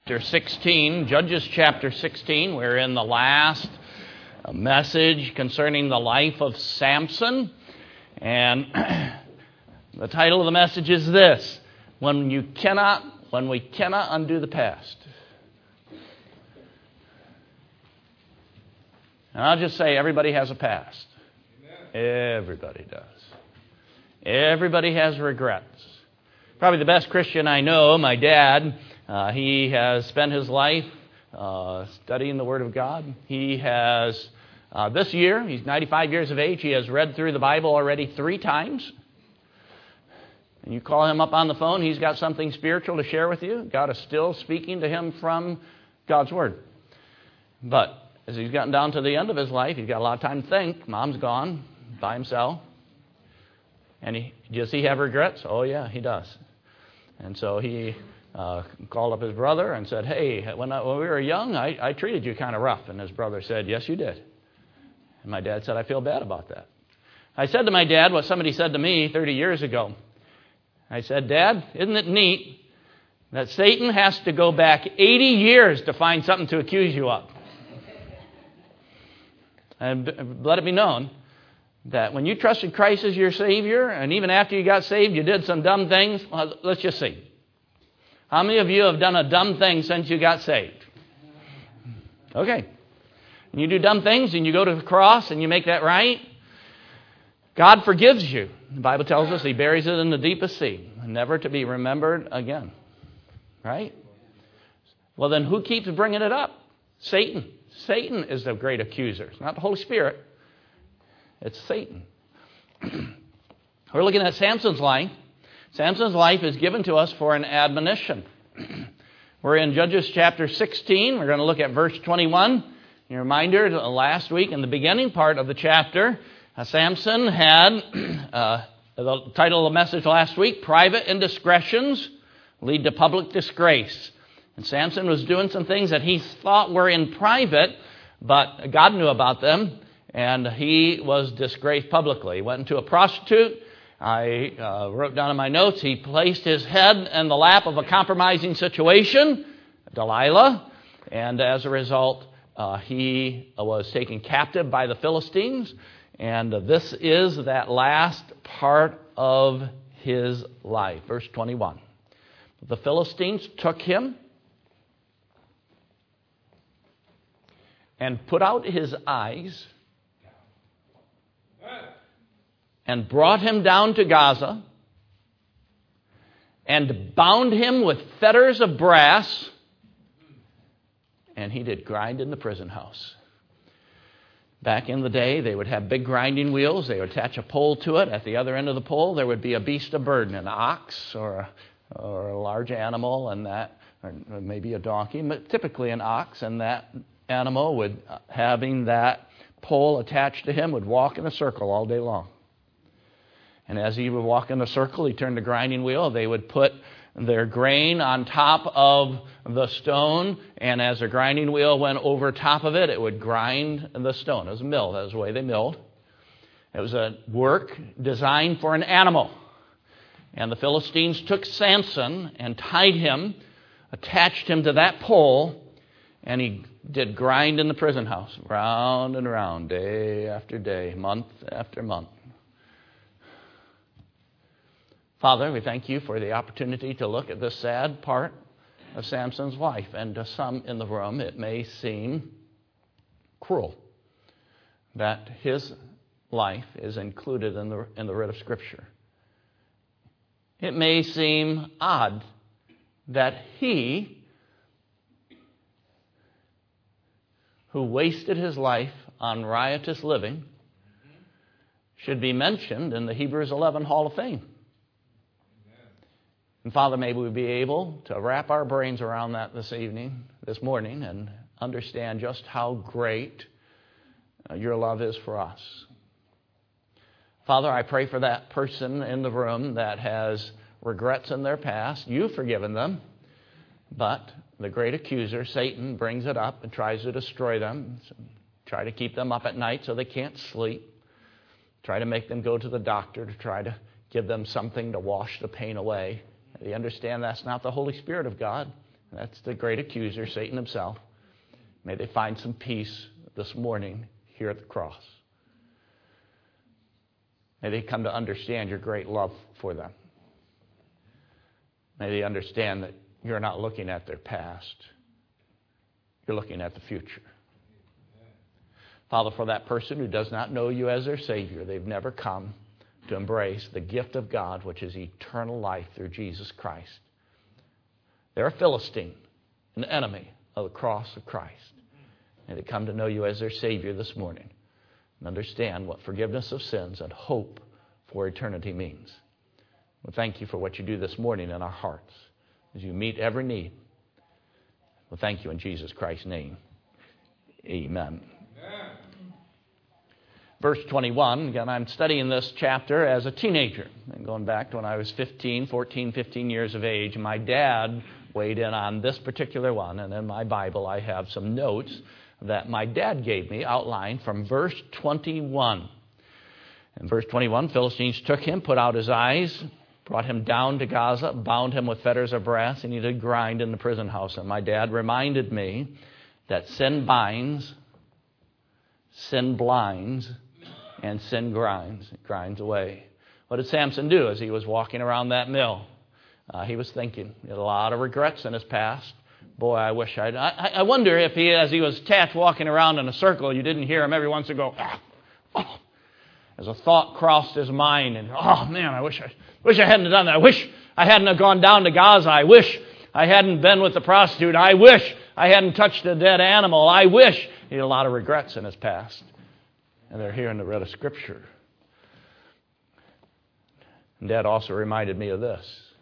Chapter 16, Judges chapter 16. We're in the last message concerning the life of Samson. And the title of the message is this: When we cannot undo the past. And I'll just say, everybody has a past. Amen. Everybody does. Everybody has regrets. Probably the best Christian I know, my dad. He has spent his life studying the Word of God. He has, this year, he's 95 years of age, he has read through the Bible already 3 times. And you call him up on the phone, he's got something spiritual to share with you. God is still speaking to him from God's Word. But as he's gotten down to the end of his life, he's got a lot of time to think. Mom's gone by himself. And does he have regrets? Oh, yeah, he does. And so he called up his brother and said, hey, when we were young, I treated you kind of rough. And his brother said, yes, you did. And my dad said, I feel bad about that. I said to my dad what somebody said to me 30 years ago. I said, Dad, isn't it neat that Satan has to go back 80 years to find something to accuse you of? And let it be known that when you trusted Christ as your Savior, and even after you got saved, you did some dumb things. Well, let's just see. How many of you have done a dumb thing since you got saved? Okay. And you do dumb things and you go to the cross and you make that right. God forgives you. The Bible tells us He buries it in the deepest sea, never to be remembered again. Right? Well, then who keeps bringing it up? Satan. Satan is the great accuser. It's not the Holy Spirit. It's Satan. We're looking at Samson's life. Samson's life is given to us for an admonition. We're in Judges chapter 16. We're going to look at verse 21. A reminder, last week in the beginning part of the chapter, Samson had the title of the message last week, Private Indiscretions Lead to Public Disgrace. And Samson was doing some things that he thought were in private, but God knew about them, and he was disgraced publicly. He went into a prostitute. I wrote down in my notes, he placed his head in the lap of a compromising situation, Delilah, and as a result, he was taken captive by the Philistines, and this is that last part of his life. Verse 21. The Philistines took him and put out his eyes and brought him down to Gaza and bound him with fetters of brass, and he did grind in the prison house. Back in the day, they would have big grinding wheels. They would attach a pole to it. At the other end of the pole, there would be a beast of burden, an ox or a large animal, and that, or maybe a donkey, but typically an ox, and that animal would, having that pole attached to him, would walk in a circle all day long. And as he would walk in a circle, he turned the grinding wheel. They would put their grain on top of the stone, and as the grinding wheel went over top of it, it would grind the stone. It was a mill. That was the way they milled. It was a work designed for an animal. And the Philistines took Samson and tied him, attached him to that pole, and he did grind in the prison house, round and round, day after day, month after month. Father, we thank you for the opportunity to look at this sad part of Samson's life. And to some in the room, it may seem cruel that his life is included in the writ of Scripture. It may seem odd that he, who wasted his life on riotous living, should be mentioned in the Hebrews 11 Hall of Fame. And Father, may we be able to wrap our brains around that this morning, and understand just how great your love is for us. Father, I pray for that person in the room that has regrets in their past. You've forgiven them, but the great accuser, Satan, brings it up and tries to destroy them, try to keep them up at night so they can't sleep, try to make them go to the doctor to try to give them something to wash the pain away. You understand that's not the Holy Spirit of God. That's the great accuser, Satan himself. May they find some peace this morning here at the cross. May they come to understand your great love for them. May they understand that you're not looking at their past. You're looking at the future. Father, for that person who does not know you as their Savior, they've never come to embrace the gift of God, which is eternal life through Jesus Christ. They're a Philistine, an enemy of the cross of Christ. May they come to know you as their Savior this morning and understand what forgiveness of sins and hope for eternity means. Well, thank you for what you do this morning in our hearts as you meet every need. Well, thank you in Jesus Christ's name. Amen. Verse 21, again, I'm studying this chapter as a teenager. And going back to when I was 14, 15 years of age, my dad weighed in on this particular one. And in my Bible, I have some notes that my dad gave me outlined from verse 21. In verse 21, Philistines took him, put out his eyes, brought him down to Gaza, bound him with fetters of brass, and he did grind in the prison house. And my dad reminded me that sin binds, sin blinds, and sin grinds. It grinds away. What did Samson do as he was walking around that mill? He was thinking. He had a lot of regrets in his past. Boy, I wish I wonder if he, as he was attached walking around in a circle, you didn't hear him every once in a while go, oh, as a thought crossed his mind, and oh man, I wish I hadn't done that. I wish I hadn't have gone down to Gaza. I wish I hadn't been with the prostitute. I wish I hadn't touched a dead animal. I wish. He had a lot of regrets in his past. And they're here in the read of Scripture. And Dad also reminded me of this.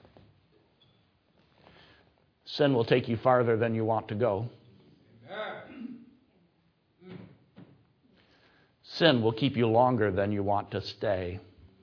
Sin will take you farther than you want to go. Sin will keep you longer than you want to stay.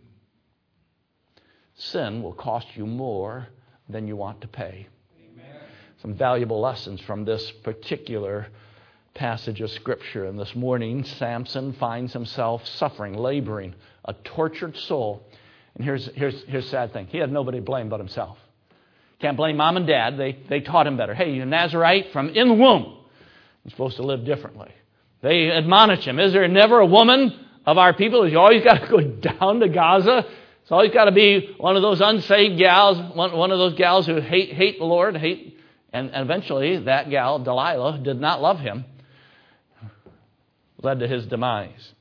Sin will cost you more than you want to pay. Amen. Some valuable lessons from this particular passage of Scripture. And this morning, Samson finds himself suffering, laboring, a tortured soul. And here's the sad thing. He had nobody to blame but himself. Can't blame mom and dad. They taught him better. Hey, you're a Nazarite from in the womb. You're supposed to live differently. They admonish him. Is there never a woman of our people? You always got to go down to Gaza? It's always got to be one of those unsaved gals, one of those gals who hate the Lord, and eventually that gal, Delilah, did not love him. Led to his demise.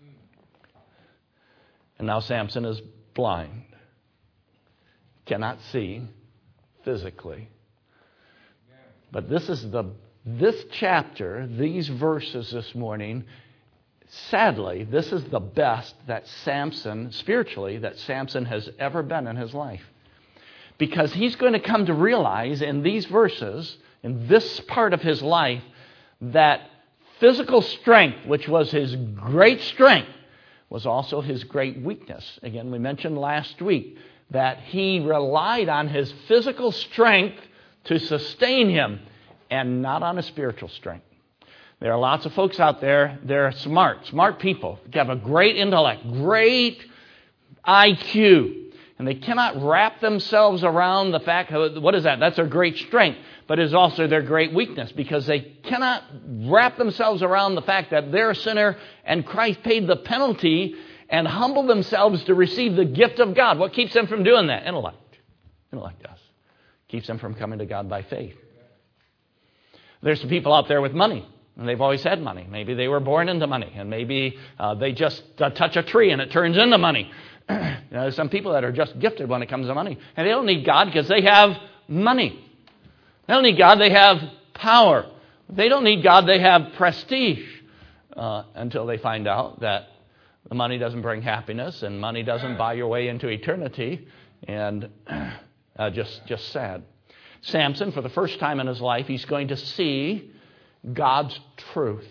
And now Samson is blind. Cannot see physically. But this chapter, these verses this morning, sadly, this is the best that Samson, spiritually, that Samson has ever been in his life. Because he's going to come to realize in these verses, in this part of his life, that physical strength, which was his great strength, was also his great weakness. Again, we mentioned last week that he relied on his physical strength to sustain him and not on his spiritual strength. There are lots of folks out there, they're smart people. They have a great intellect, great IQ, and they cannot wrap themselves around the fact, what is that? That's their great strength, but it's also their great weakness because they cannot wrap themselves around the fact that they're a sinner and Christ paid the penalty and humble themselves to receive the gift of God. What keeps them from doing that? Intellect. Intellect does. Keeps them from coming to God by faith. There's some people out there with money, and they've always had money. Maybe they were born into money, and maybe they just touch a tree and it turns into money. There's some people that are just gifted when it comes to money, and they don't need God because they have money. They don't need God, they have power. They don't need God, they have prestige until they find out that the money doesn't bring happiness and money doesn't buy your way into eternity, and just sad. Samson, for the first time in his life, he's going to see God's truth.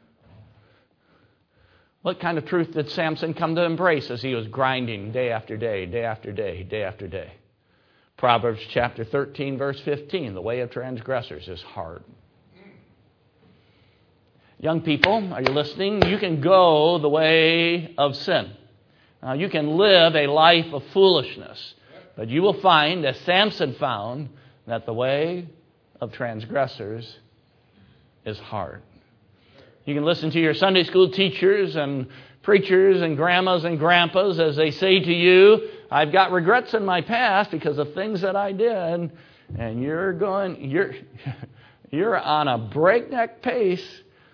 What kind of truth did Samson come to embrace as he was grinding day after day, day after day, day after day? Proverbs chapter 13, verse 15, the way of transgressors is hard. Young people, are you listening? You can go the way of sin. You can live a life of foolishness. But you will find, as Samson found, that the way of transgressors is hard. You can listen to your Sunday school teachers and preachers and grandmas and grandpas as they say to you, I've got regrets in my past because of things that I did. And you're on a breakneck pace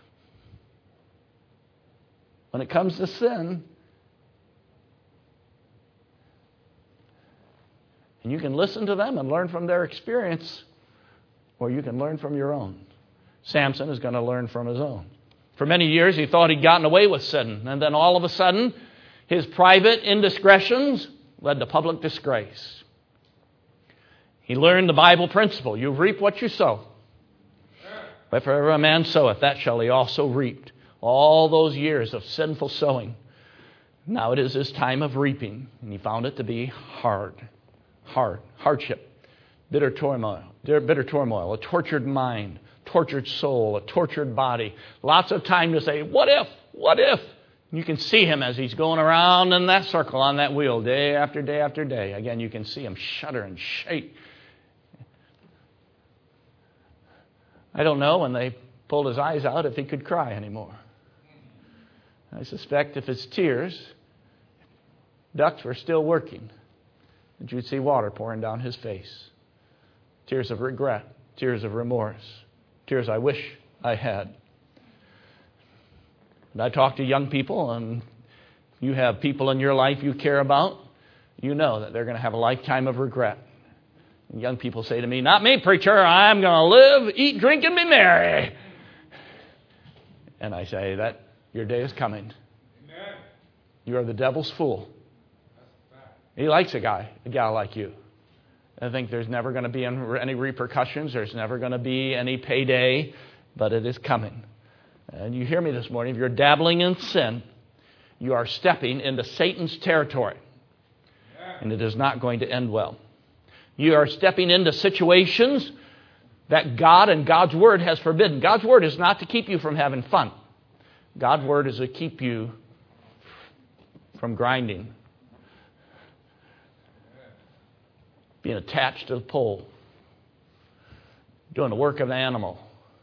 when it comes to sin. And you can listen to them and learn from their experience, or you can learn from your own. Samson is going to learn from his own. For many years, he thought he'd gotten away with sin. And then all of a sudden, his private indiscretions led to public disgrace. He learned the Bible principle. You reap what you sow. Whatsoever a man soweth, that shall he also reap. All those years of sinful sowing. Now it is his time of reaping. And he found it to be hardship, bitter turmoil, a tortured mind, tortured soul, a tortured body. Lots of time to say, what if? You can see him as he's going around in that circle on that wheel day after day after day. Again, you can see him shudder and shake. I don't know when they pulled his eyes out if he could cry anymore. I suspect if his tears, ducts were still working, that you'd see water pouring down his face. Tears of regret, tears of remorse, tears I wish I had. And I talk to young people, and you have people in your life you care about, you know that they're going to have a lifetime of regret. And young people say to me, not me, preacher, I'm going to live, eat, drink, and be merry. And I say that your day is coming. Amen. You are the devil's fool. He likes a gal like you. I think there's never going to be any repercussions. There's never going to be any payday, but it is coming. And you hear me this morning. If you're dabbling in sin, you are stepping into Satan's territory. And it is not going to end well. You are stepping into situations that God and God's Word has forbidden. God's Word is not to keep you from having fun. God's Word is to keep you from grinding, being attached to the pole, doing the work of an animal.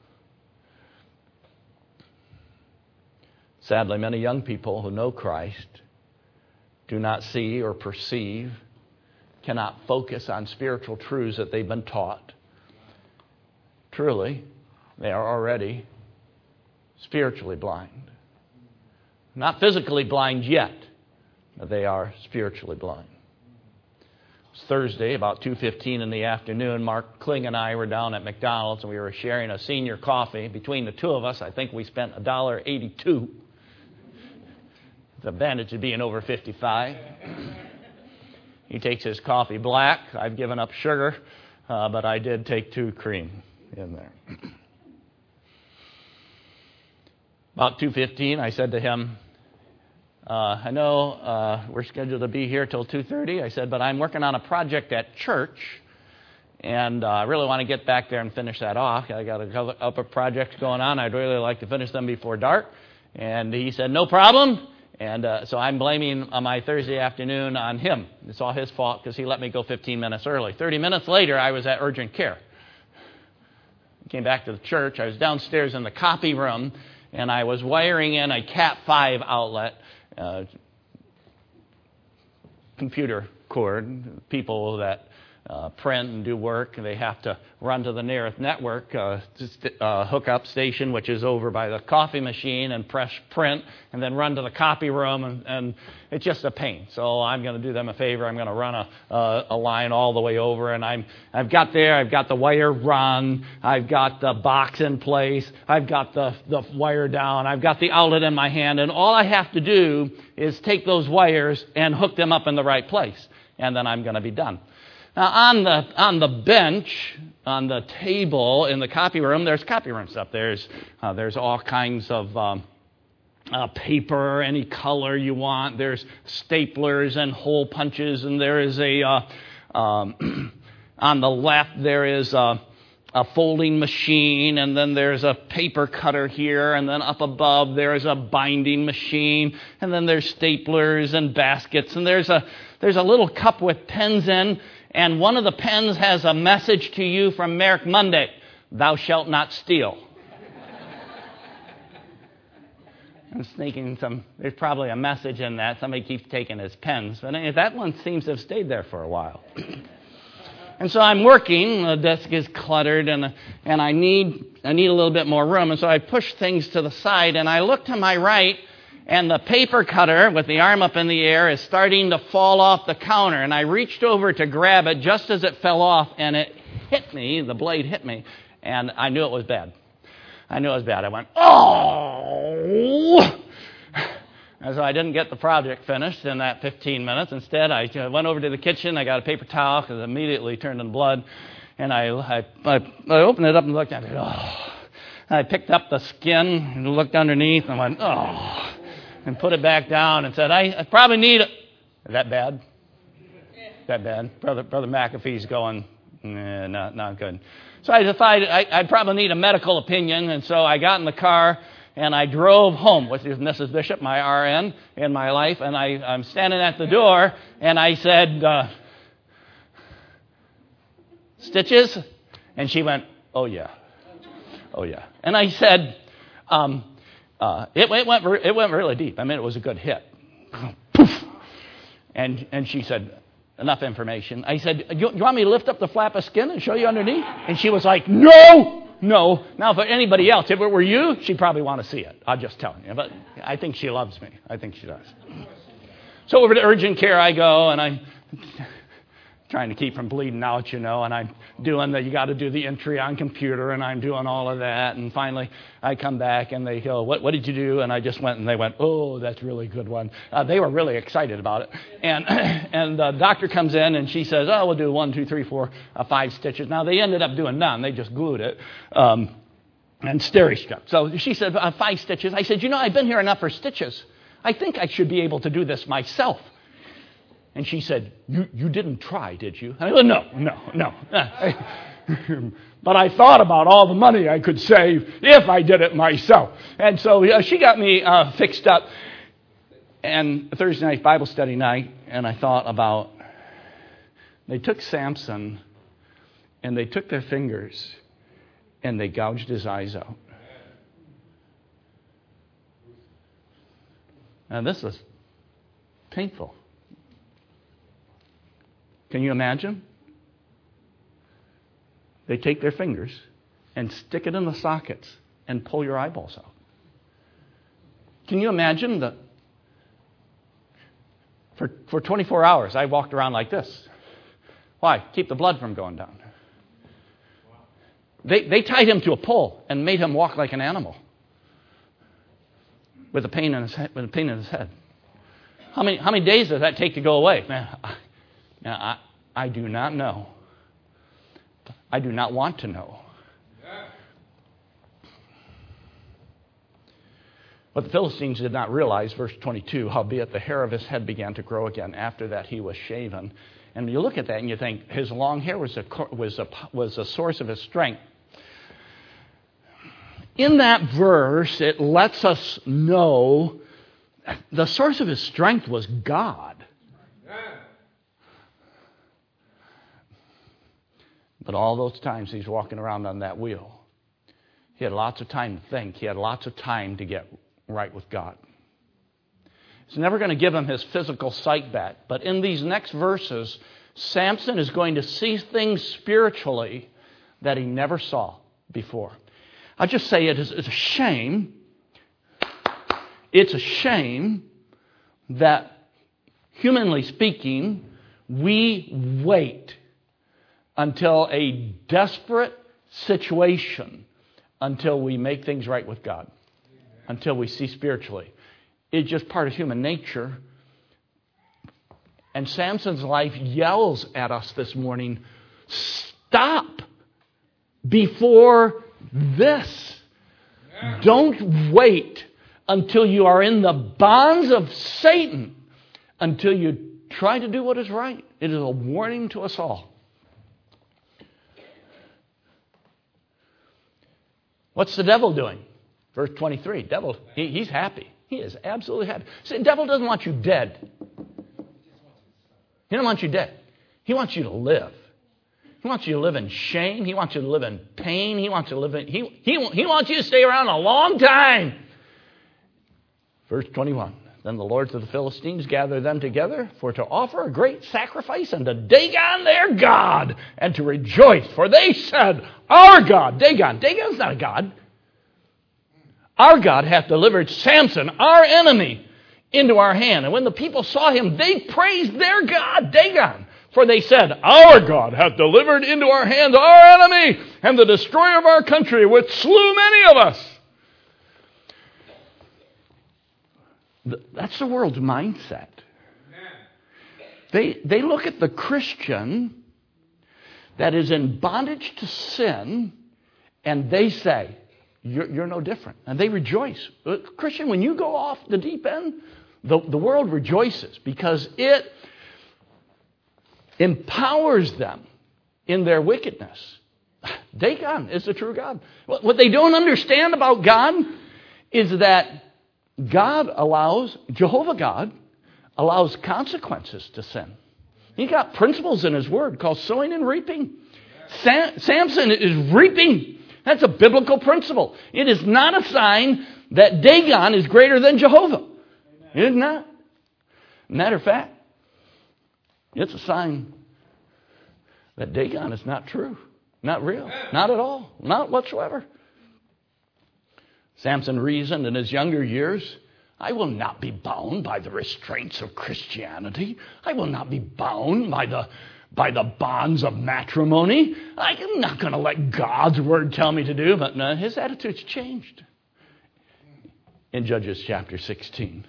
Sadly, many young people who know Christ do not see or perceive, cannot focus on spiritual truths that they've been taught. Truly, they are already spiritually blind. Not physically blind yet, but they are spiritually blind. It was Thursday, about 2:15 in the afternoon. Mark Kling and I were down at McDonald's, and we were sharing a senior coffee. Between the two of us, I think we spent $1.82. The advantage of being over 55. He takes his coffee black. I've given up sugar, but I did take 2 cream in there. About 2:15, I said to him, I know we're scheduled to be here till 2:30. I said, but I'm working on a project at church, and I really want to get back there and finish that off. I got a couple of projects going on. I'd really like to finish them before dark. And he said, no problem. And so I'm blaming my Thursday afternoon on him. It's all his fault because he let me go 15 minutes early. 30 minutes later, I was at urgent care. I came back to the church. I was downstairs in the copy room, and I was wiring in a Cat 5 outlet, computer cord. People that print and do work, they have to run to the nearest network hookup station, which is over by the coffee machine, and press print, and then run to the copy room, and it's just a pain. So I'm going to do them a favor. I'm going to run a line all the way over, and I've got the wire run, I've got the box in place, I've got the wire down, I've got the outlet in my hand, and all I have to do is take those wires and hook them up in the right place, and then I'm going to be done. Now, on the bench, on the table in the copy room, there's copy room stuff. There's all kinds of paper, any color you want. There's staplers and hole punches, and there is on the left there is a folding machine, and then there's a paper cutter here, and then up above there is a binding machine, and then there's staplers and baskets, and there's a little cup with pens in. And one of the pens has a message to you from Merrick Monday. thou shalt not steal. I'm thinking there's probably a message in that. Somebody keeps taking his pens. But that one seems to have stayed there for a while. And so I'm working. The desk is cluttered, and I need a little bit more room. And so I push things to the side, and I look to my right, and the paper cutter with the arm up in the air is starting to fall off the counter. And I reached over to grab it just as it fell off, and it hit me. The blade hit me, and I knew it was bad. I went, oh! And so I didn't get the project finished in that 15 minutes. Instead, I went over to the kitchen. I got a paper towel because it immediately turned into blood. And I opened it up and looked at it. Oh! I picked up the skin and looked underneath and went, oh! And put it back down and said, I probably need it. Is that bad? That bad? Brother McAfee's going, nah, not good. So I decided I'd probably need a medical opinion, and so I got in the car and I drove home with Mrs. Bishop, my RN in my life, and I'm standing at the door and I said, stitches? And she went, oh yeah. And I said, it went really deep. I mean, it was a good hit. Poof. And she said, enough information. I said, you want me to lift up the flap of skin and show you underneath? And she was like, no. Now, for anybody else, if it were you, she'd probably want to see it. I'm just telling you. But I think she loves me. I think she does. So over to urgent care I go, and I'm trying to keep from bleeding out, and I'm doing you got to do the entry on computer, and I'm doing all of that. And finally, I come back, and they go, what did you do? And I just went, and they went, oh, that's a really good one. They were really excited about it. And the doctor comes in, and she says, oh, we'll do 1, 2, 3, 4, 5 stitches. Now, they ended up doing none. They just glued it. And Steri-Strep. So she said, 5 stitches. I said, I've been here enough for stitches. I think I should be able to do this myself. And she said, you didn't try, did you? I said, no. But I thought about all the money I could save if I did it myself. And so she got me fixed up. And Thursday night, Bible study night, and I thought about, they took Samson, and they took their fingers, and they gouged his eyes out. Now this is painful. Can you imagine? They take their fingers and stick it in the sockets and pull your eyeballs out. Can you imagine that? For 24 hours, I walked around like this. Why? Keep the blood from going down. They tied him to a pole and made him walk like an animal with a pain in his head. How many days does that take to go away? Now, I do not know. I do not want to know. But the Philistines did not realize, verse 22, howbeit the hair of his head began to grow again. After that he was shaven. And you look at that and you think his long hair was a source of his strength. In that verse, it lets us know the source of his strength was God. But all those times he's walking around on that wheel, he had lots of time to think. He had lots of time to get right with God. It's never going to give him his physical sight back. But in these next verses, Samson is going to see things spiritually that he never saw before. I'll just say it's a shame. It's a shame that, humanly speaking, we wait until a desperate situation until we make things right with God, until we see spiritually. It's just part of human nature. And Samson's life yells at us this morning, stop before this. Don't wait until you are in the bonds of Satan, until you try to do what is right. It is a warning to us all. What's the devil doing? Verse 23. Devil, he's happy. He is absolutely happy. See, the devil doesn't want you dead. He doesn't want you dead. He wants you to live. He He wants you to live in shame. He wants you to live in pain. He wants you to live in, he wants you to stay around a long time. Verse 21. Then the lords of the Philistines gathered them together for to offer a great sacrifice unto Dagon their God, and to rejoice. For they said, our God, Dagon's not a god. Our God hath delivered Samson, our enemy, into our hand. And when the people saw him, they praised their God, Dagon. For they said, our God hath delivered into our hands our enemy, and the destroyer of our country, which slew many of us. That's the world's mindset. They look at the Christian that is in bondage to sin, and they say, you're no different. And they rejoice. Christian, when you go off the deep end, the world rejoices because it empowers them in their wickedness. Dagon is the true God. What they don't understand about God is that Jehovah God allows consequences to sin. He got principles in His Word called sowing and reaping. Samson is reaping. That's a biblical principle. It is not a sign that Dagon is greater than Jehovah. It is not. Matter of fact, it's a sign that Dagon is not true, not real, not at all, not whatsoever. Samson reasoned in his younger years, I will not be bound by the restraints of Christianity. I will not be bound by the bonds of matrimony. I'm not going to let God's word tell me to do. But no, his attitude's changed. In Judges chapter 16,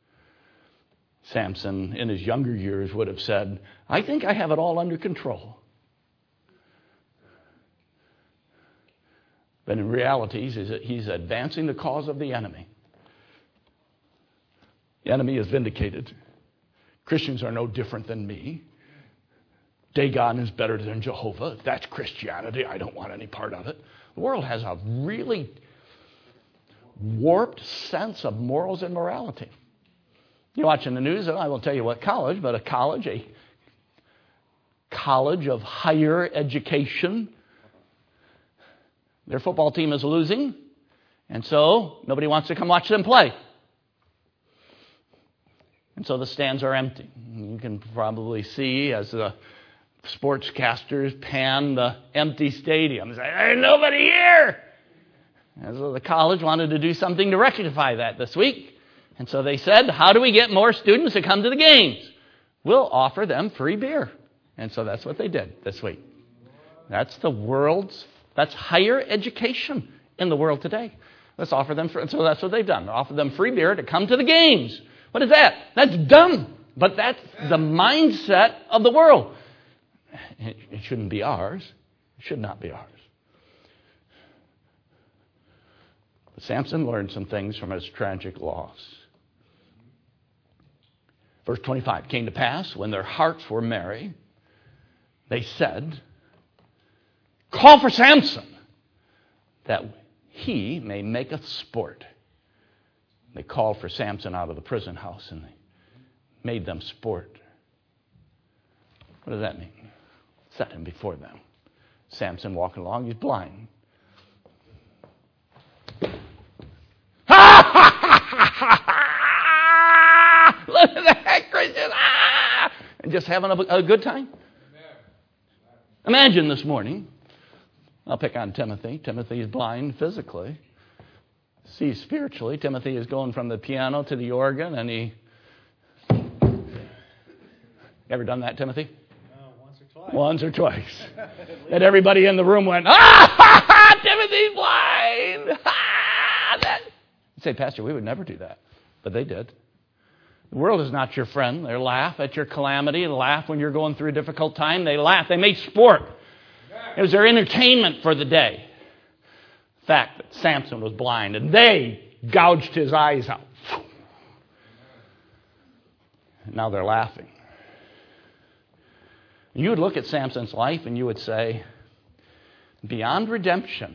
Samson in his younger years would have said, I think I have it all under control. But in reality, he's advancing the cause of the enemy. The enemy is vindicated. Christians are no different than me. Dagon is better than Jehovah. If that's Christianity, I don't want any part of it. The world has a really warped sense of morals and morality. You're watching the news, and I won't tell you what college, but a college of higher education. Their football team is losing, and so nobody wants to come watch them play. And so the stands are empty. You can probably see as the sportscasters pan the empty stadiums. There's nobody here! And so the college wanted to do something to rectify that this week. And so they said, how do we get more students to come to the games? We'll offer them free beer. And so that's what they did this week. That's higher education in the world today. Let's offer them, so that's what they've done. Offer them free beer to come to the games. What is that? That's dumb. But that's the mindset of the world. It shouldn't be ours. It should not be ours. But Samson learned some things from his tragic loss. Verse 25, came to pass when their hearts were merry, they said, call for Samson, that he may make us sport. They called for Samson out of the prison house and they made them sport. What does that mean? Set him before them. Samson walking along, he's blind. Look at that, Christian! And just having a good time. Imagine this morning, I'll pick on Timothy. Timothy is blind physically. See, spiritually, Timothy is going from the piano to the organ, and he... Ever done that, Timothy? Once or twice. And everybody in the room went, Timothy's blind! You say, Pastor, we would never do that. But they did. The world is not your friend. They laugh at your calamity. They laugh when you're going through a difficult time. They laugh. They made sport. It was their entertainment for the day. The fact that Samson was blind, and they gouged his eyes out. And now they're laughing. You would look at Samson's life and you would say, beyond redemption.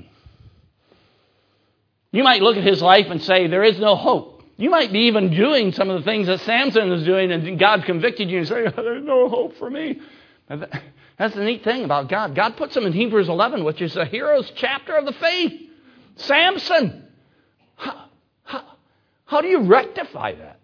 You might look at his life and say, there is no hope. You might be even doing some of the things that Samson is doing, and God convicted you and say, there's no hope for me. That's the neat thing about God. God puts him in Hebrews 11, which is a hero's chapter of the faith. Samson. How do you rectify that?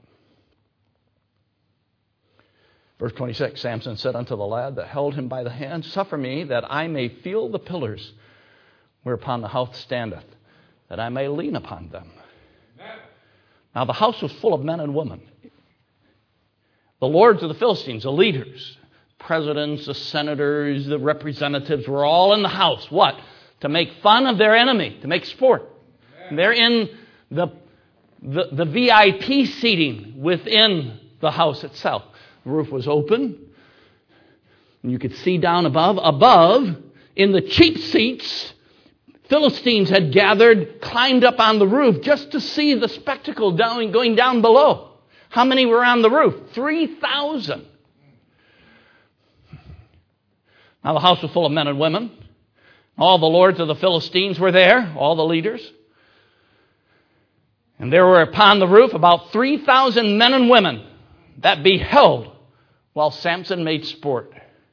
Verse 26, Samson said unto the lad that held him by the hand, Suffer me that I may feel the pillars whereupon the house standeth, that I may lean upon them. Amen. Now the house was full of men and women. The lords of the Philistines, the leaders, presidents, the senators, the representatives were all in the house. What? To make fun of their enemy, to make sport. Amen. They're in the VIP seating within the house itself. The roof was open, and you could see down above. Above, in the cheap seats, Philistines had gathered, climbed up on the roof just to see the spectacle going down below. How many were on the roof? 3,000. Now the house was full of men and women. All the lords of the Philistines were there, all the leaders. And there were upon the roof about 3,000 men and women that beheld while Samson made sport.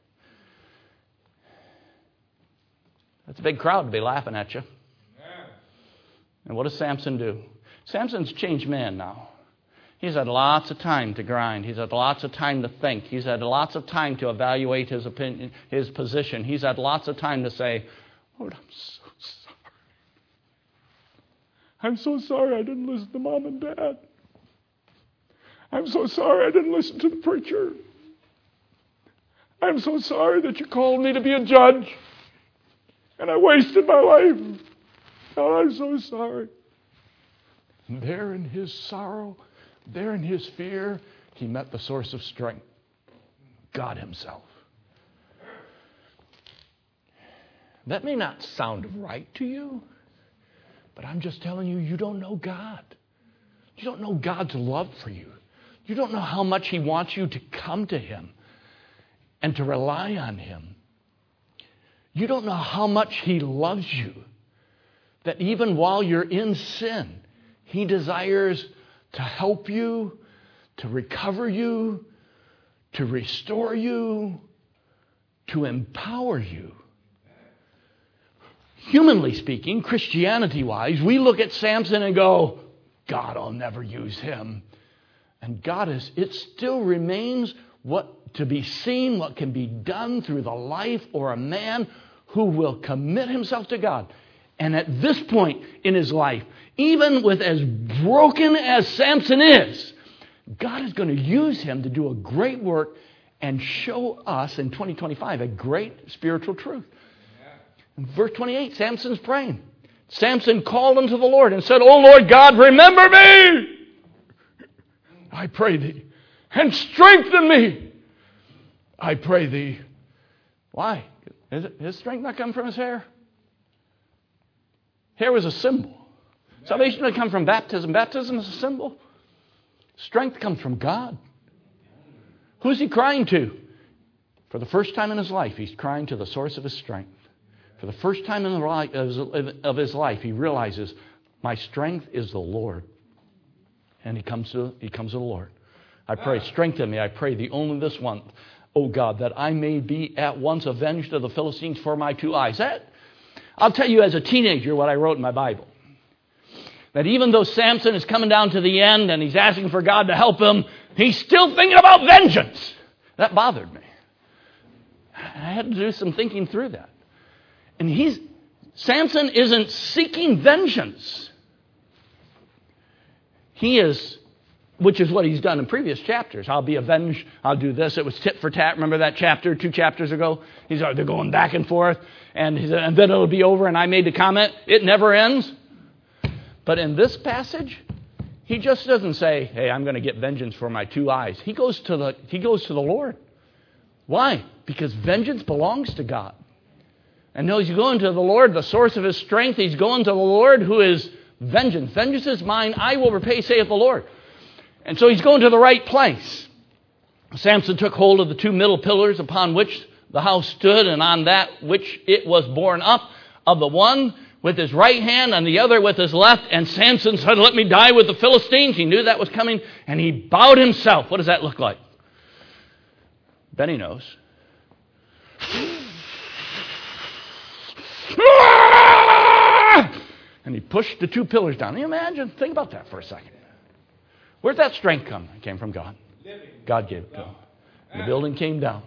That's a big crowd to be laughing at you. And what does Samson do? Samson's a changed man now. He's had lots of time to grind. He's had lots of time to think. He's had lots of time to evaluate his opinion, his position. He's had lots of time to say, Lord, I'm so sorry. I'm so sorry I didn't listen to Mom and Dad. I'm so sorry I didn't listen to the preacher. I'm so sorry that you called me to be a judge and I wasted my life. Oh, I'm so sorry. And there in his sorrow, there in his fear, he met the source of strength, God himself. That may not sound right to you, but I'm just telling you, you don't know God. You don't know God's love for you. You don't know how much he wants you to come to him and to rely on him. You don't know how much he loves you, that even while you're in sin, he desires to help you, to recover you, to restore you, to empower you. Humanly speaking, Christianity-wise, we look at Samson and go, God will never use him. And it still remains what to be seen, what can be done through the life or a man who will commit himself to God. And at this point in his life, even with as broken as Samson is, God is going to use him to do a great work and show us in 2025 a great spiritual truth. In verse 28, Samson's praying. Samson called unto the Lord and said, O Lord God, remember me, I pray thee, and strengthen me, I pray thee. Why? His strength not come from his hair? Hair was a symbol. Salvation didn't come from baptism. Baptism is a symbol. Strength comes from God. Who's he crying to? For the first time in his life, he's crying to the source of his strength. For the first time in the life of his life, he realizes, my strength is the Lord. And he comes to the Lord. I pray, strengthen me, I pray thee only this one, O God, that I may be at once avenged of the Philistines for my two eyes. I'll tell you as a teenager what I wrote in my Bible. That even though Samson is coming down to the end and he's asking for God to help him, he's still thinking about vengeance. That bothered me. I had to do some thinking through that. And Samson isn't seeking vengeance. He is, which is what he's done in previous chapters. I'll be avenged. I'll do this. It was tit for tat. Remember that chapter 2 chapters ago? They're going back and forth. And then it'll be over. And I made the comment, it never ends. But in this passage, he just doesn't say, hey, I'm going to get vengeance for my two eyes. He goes to the Lord. Why? Because vengeance belongs to God. And no, he's going to the Lord, the source of his strength. He's going to the Lord who is vengeance. Vengeance is mine, I will repay, saith the Lord. And so he's going to the right place. Samson took hold of the two middle pillars upon which the house stood, and on that which it was borne up, of the one with his right hand and the other with his left. And Samson said, let me die with the Philistines. He knew that was coming, and he bowed himself. What does that look like? Benny knows. And he pushed the two pillars down. Can you imagine? Think about that for a second. Where'd that strength come? It came from God. God gave it to him. And the building came down.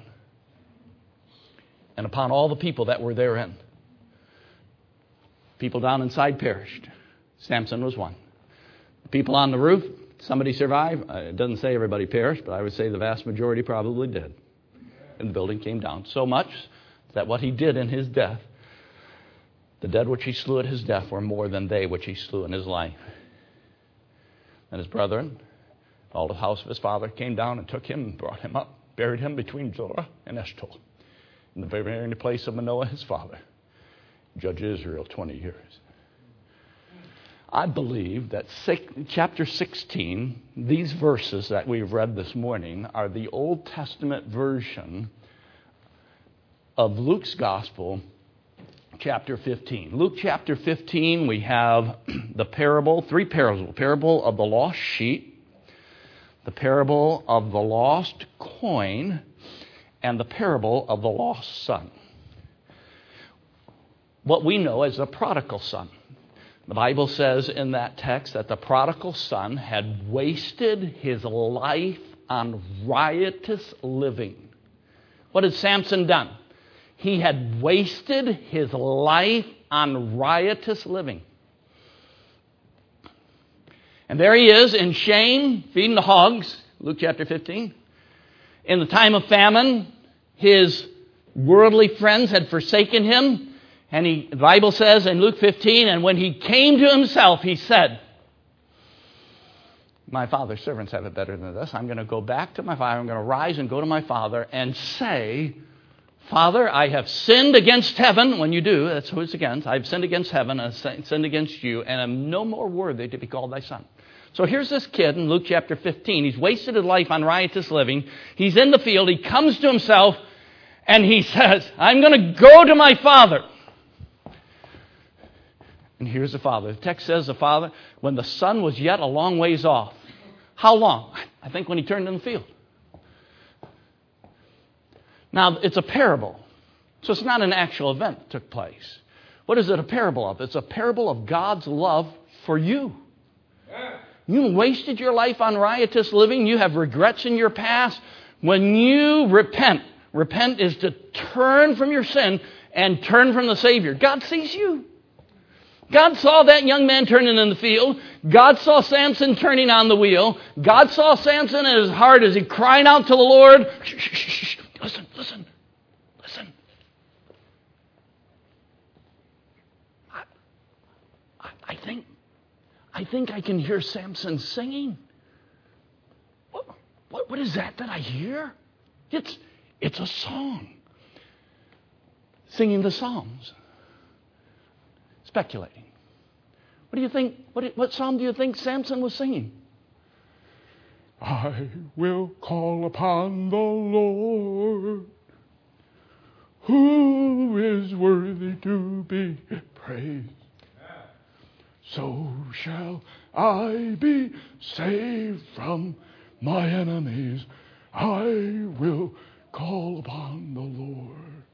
And upon all the people that were therein, people down inside perished. Samson was one. The people on the roof, somebody survived. It doesn't say everybody perished, but I would say the vast majority probably did. And the building came down. So much that what he did in his death, the dead which he slew at his death were more than they which he slew in his life. And his brethren, all the house of his father, came down and took him and brought him up, buried him between Zorah and Eshtaol, in the very place of Manoah his father, judge Israel 20 years. I believe that chapter 16, these verses that we've read this morning, are the Old Testament version of Luke's Gospel, chapter 15. Luke chapter 15, we have the parable, three parables. The parable of the lost sheep, the parable of the lost coin, and the parable of the lost son. What we know as the prodigal son. The Bible says in that text that the prodigal son had wasted his life on riotous living. What had Samson done? He had wasted his life on riotous living. And there he is in shame, feeding the hogs, Luke chapter 15. In the time of famine, his worldly friends had forsaken him. And the Bible says in Luke 15, and when he came to himself, he said, my father's servants have it better than this. I'm going to go back to my father. I'm going to rise and go to my father and say, Father, I have sinned against heaven. When you do, that's who it's against. I've sinned against heaven, I've sinned against you, and I'm no more worthy to be called thy son. So here's this kid in Luke chapter 15. He's wasted his life on riotous living. He's in the field. He comes to himself, and he says, I'm going to go to my father. And here's the father. The text says the father, when the son was yet a long ways off. How long? I think when he turned in the field. Now, it's a parable. So it's not an actual event that took place. What is it a parable of? It's a parable of God's love for you. You wasted your life on riotous living. You have regrets in your past. When you repent is to turn from your sin and turn from the Savior. God sees you. God saw that young man turning in the field. God saw Samson turning on the wheel. God saw Samson in his heart as he cried out to the Lord. Shh, shh, shh, shh. Listen. I think I can hear Samson singing. What is that I hear? It's a song. Singing the Psalms. Speculating. What do you think? What psalm do you think Samson was singing? I will call upon the Lord, who is worthy to be praised. So shall I be saved from my enemies. I will call upon the Lord.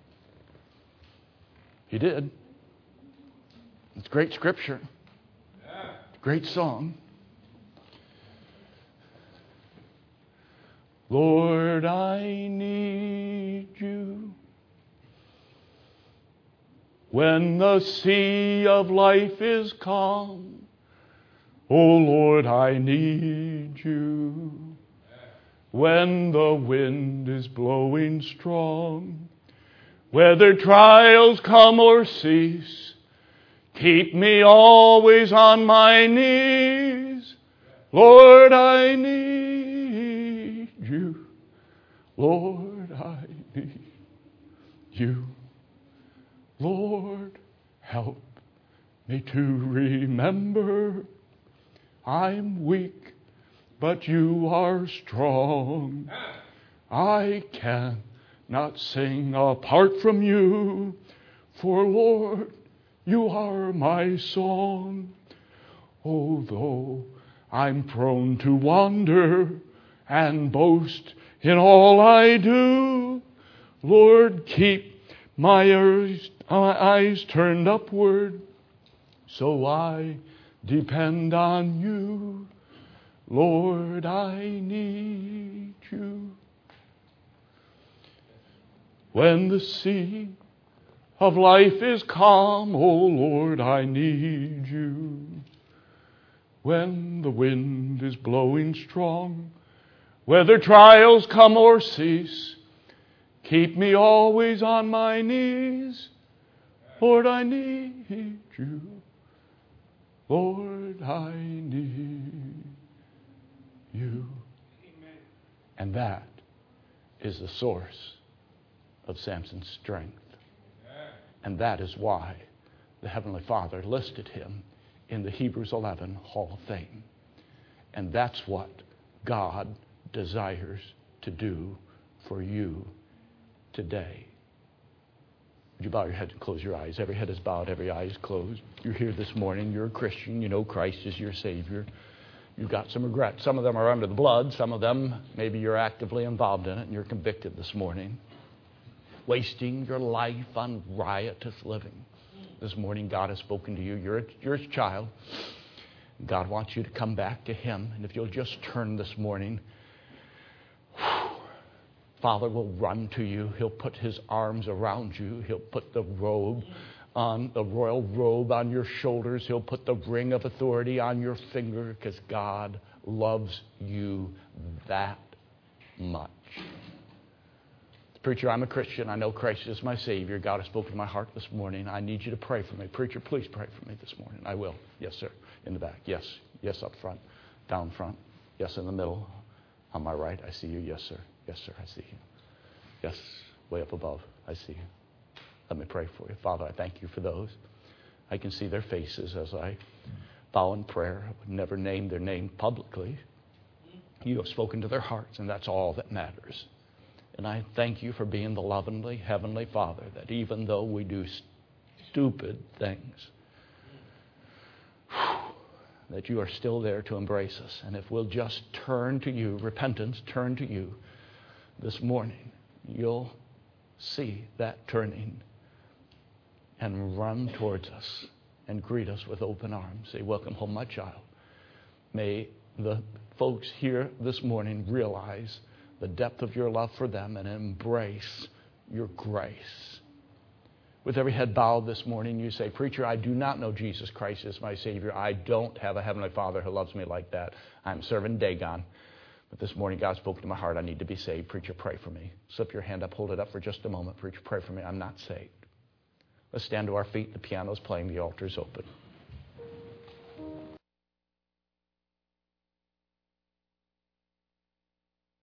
He did. It's great scripture. Great song. Lord, I need you. When the sea of life is calm, oh Lord, I need you. When the wind is blowing strong, whether trials come or cease, keep me always on my knees. Lord, I need you. Lord, I need you. Lord, help me to remember I'm weak, but you are strong. I cannot sing apart from you, for Lord, you are my song. Although I'm prone to wander and boast in all I do, Lord, keep my eyes turned upward, so I depend on you. Lord, I need you. When the sea of life is calm, oh Lord, I need you. When the wind is blowing strong, whether trials come or cease, keep me always on my knees. Lord, I need you. Lord, I need you. Amen. And that is the source of Samson's strength. And that is why the Heavenly Father listed him in the Hebrews 11 Hall of Fame. And that's what God desires to do for you today. Would you bow your head and close your eyes? Every head is bowed, every eye is closed. You're here this morning. You're a Christian. You know Christ is your Savior. You've got some regrets. Some of them are under the blood. Some of them, maybe you're actively involved in it and you're convicted this morning. Wasting your life on riotous living. This morning, God has spoken to you. You're His child. God wants you to come back to Him. And if you'll just turn this morning, Father will run to you. He'll put His arms around you. He'll put the robe on, the royal robe on your shoulders. He'll put the ring of authority on your finger because God loves you that much. Preacher, I'm a Christian. I know Christ is my Savior. God has spoken to my heart this morning. I need you to pray for me. Preacher, please pray for me this morning. I will. Yes, sir. In the back. Yes. Yes, up front. Down front. Yes, in the middle. On my right. I see you. Yes, sir. Yes, sir. I see you. Yes, way up above. I see you. Let me pray for you. Father, I thank you for those. I can see their faces as I bow in prayer. I would never name their name publicly. You have spoken to their hearts, and that's all that matters. And I thank you for being the lovingly Heavenly Father, that even though we do stupid things, that you are still there to embrace us. And if we'll just turn to you, repentance, turn to you this morning, you'll see that turning and run towards us and greet us with open arms. Say, welcome home, my child. May the folks here this morning realize the depth of your love for them and embrace your grace. With every head bowed this morning, you say, Preacher, I do not know Jesus Christ as my Savior. I don't have a Heavenly Father who loves me like that. I'm serving Dagon. But this morning, God spoke to my heart. I need to be saved. Preacher, pray for me. Slip your hand up. Hold it up for just a moment. Preacher, pray for me. I'm not saved. Let's stand to our feet. The piano's playing. The altar's open.